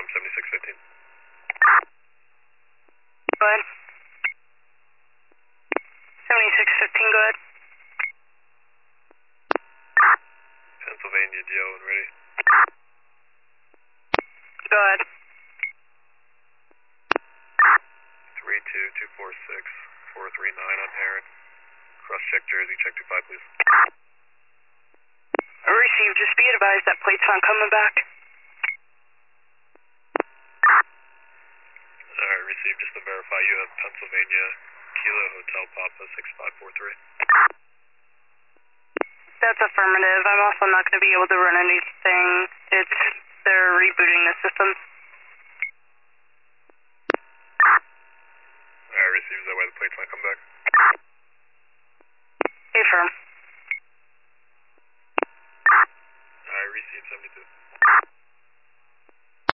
from 7615. Go ahead. 7615, go ahead. Pennsylvania, DL when ready. Go ahead. 32246-439 on Heron. Cross check Jersey, check 25 please. Received, just be advised that plate's not coming back. Alright, received, just to verify you have Pennsylvania, Kilo Hotel Papa 6543. That's affirmative. I'm also not going to be able to run anything